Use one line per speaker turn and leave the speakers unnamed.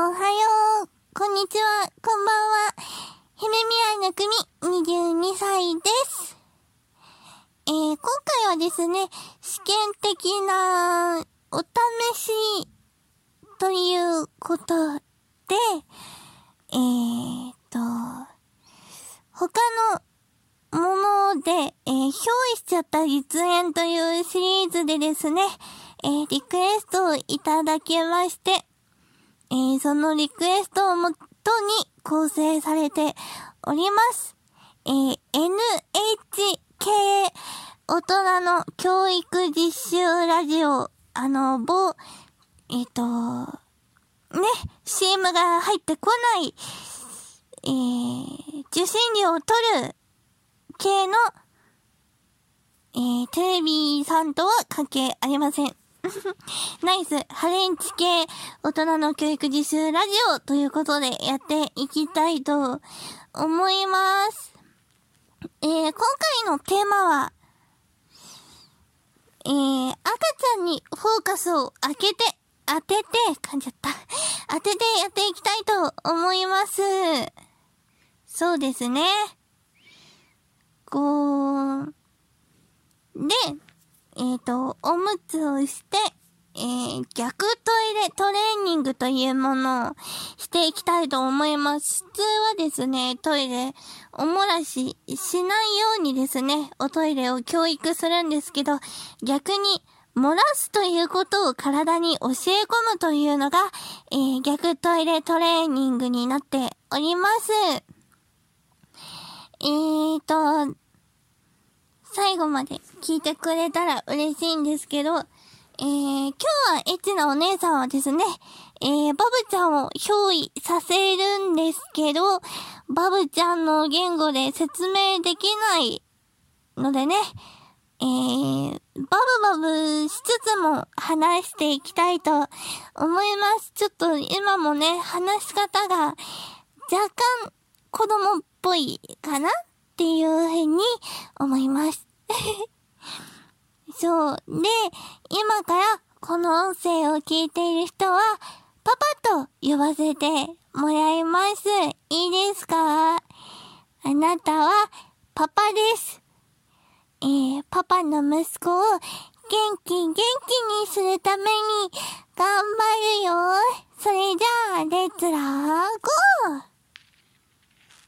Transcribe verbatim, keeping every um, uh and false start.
おはよう、こんにちは、こんばんは。姫未来の組にじゅうにさいです。えー、今回はですね、試験的なお試しということで、えーと、他のもので、えー、憑依しちゃった実演というシリーズでですね、えー、リクエストをいただきまして、えー、そのリクエストをもとに構成されております。えー、エヌエイチケー 大人の教育実習ラジオ、あの、某、えっと、ね、シーエム が入ってこない、えー、受信料を取る系の、えー、テレビさんとは関係ありません。ナイス、ハレンチ系大人の教育実習ラジオということでやっていきたいと思います。えー、今回のテーマは、えー、赤ちゃんにフォーカスを当てて、当てて、噛んじゃった。当ててやっていきたいと思います。そうですね。こう、で、えっと、おむつをして、えー、逆トイレトレーニングというものをしていきたいと思います。普通はですね、トイレ、お漏らししないようにですね、おトイレを教育するんですけど、逆に漏らすということを体に教え込むというのが、えー、逆トイレトレーニングになっております。えーと、最後まで聞いてくれたら嬉しいんですけど、えー、今日はエッチなお姉さんはですね、えー、バブちゃんを憑依させるんですけど、バブちゃんの言語で説明できないのでね、えー、バブバブしつつも話していきたいと思います。ちょっと今もね、話し方が若干子供っぽいかなっていうふうに思います。そう。で、今からこの音声を聞いている人は、パパと呼ばせてもらいます。いいですか？あなたはパパです。えー、パパの息子を元気元気にするために頑張るよ。それじゃあ、レッツラーゴー！